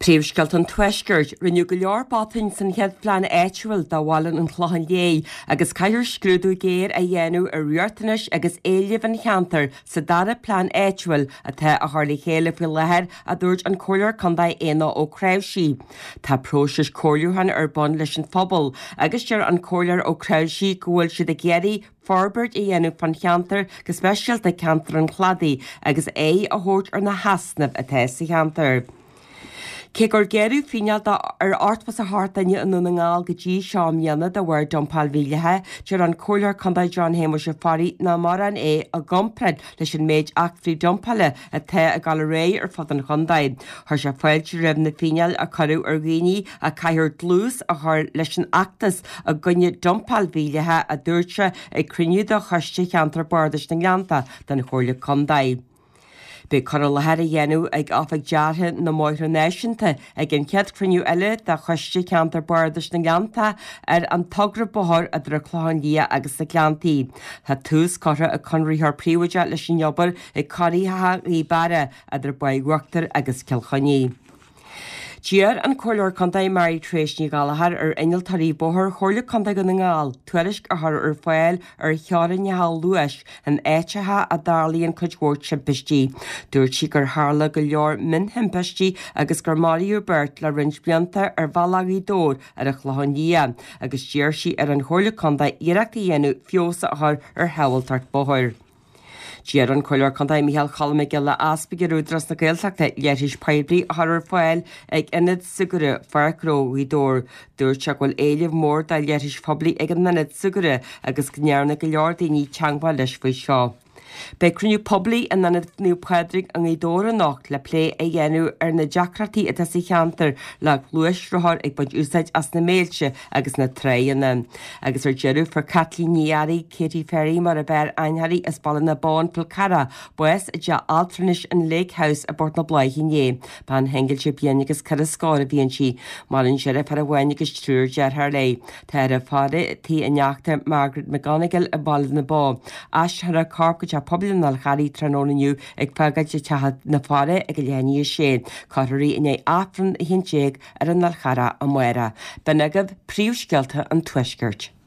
Príomhsceilt an tuisgurt rinneú go leor bátain san chead plan éitiúil dá bháilean an chláhan lé, agus caiir scrúdú géir a dhéanú ar riortanis agus éileh an cheantar sa dara plan éitiúil atá a tharla chéile fi lethir a dúirt an cóir chundá éana ó Craobhsí. Tá próisis cóirúhan ar bon leis an phobal, agus dear an cóir ó Craobhsí gohfuil siad a géirí Forbert i dhéanú fan cheantar go speisialt a cheantar an chladaí agus é a thuirt ar na hasnamh atá sa cheantar. Cé gur géirú fíneal ar ortpas a hátaine an na ngáil go dtí seomhéanana de bhhair dompáil bhílethe dear an cóir chundá John Héimear se farí na mar an é a gompred leis an méid achtarí dompáile atá a gal ré ar fad an chundaid. Thir se foiilte raibh na fíneal a choú ar ghaoine a caiir dlús a thir leis an achtas a gunne dompáil bhílethe a dúirte ag cruniú do chuiste cheantar bardas na gleanta den chóirla chundaid. Bé chur lethir a dhéanú ag áfah deartha na máithre náisiúnta ag an cead cruniú eile de chuiste ceantar bardas na gleanta ar an tugra bóthir a dra chláin lia agus na gleantaí. Tá tús chotha a conraíthar príomhaide leis an jobbar ag choiríthe í bara a dra baighuachtar agus ceilchaní. Díar an cóir chundá Mary Tracy Gallagher ar inaltarí bóthir chóirla chundá go na ngáil, tuairisc a thar ar fáil ar chearan neall luais an éitethe a darlaíonn chuidhórt simpistí. Dúirt si gur tharla go leor min himpistí agus gur Mario Bert le rins blianta ar bhalaí dór ar a chláhan lia, agus díar si ar an chóirla chundá iireachta dhéanú fiosa a thar ar heabhaltart bóthir. Díar an cóir chundá Michael Chalme le aspaigh údras na Gaeltachta leithris peibrí a thar ar fáil ag inad sigure farcró í dór. Dúirt se bhfuil éileh mór dá leithris phoblí ag an nanad sigure agus gnearna go leor daoine teangba leis faoi seo. Bei cruniú poblí an nanad nniu pedrig an dóra nacht le lé a dhéanú ar na deacratí a sa cheantar le luisrthir ag bud úsáid as na méilte agus na tréanna. Agus ar jeú for Kathleen Níarí, Katie Ferry mar a bear einharí is ball na bán Pulcara, bues a de altranis an Lake House a bort na blaithín é. Ban hengil se bíanagus cad a scáir a bhíon si, malin seireh ar a bhainigus trúr dear thar lei. Tá a fáda tí a neachta Margaret McGonigal a ball na bá. As thar a carp go poblin al charí trónaniu ag pagad de tead na fáre ag léanaí sé, choirí in é áfran a hintéag ar an nalchara a muire. Ben agad príomhsceilta an tuisgurt.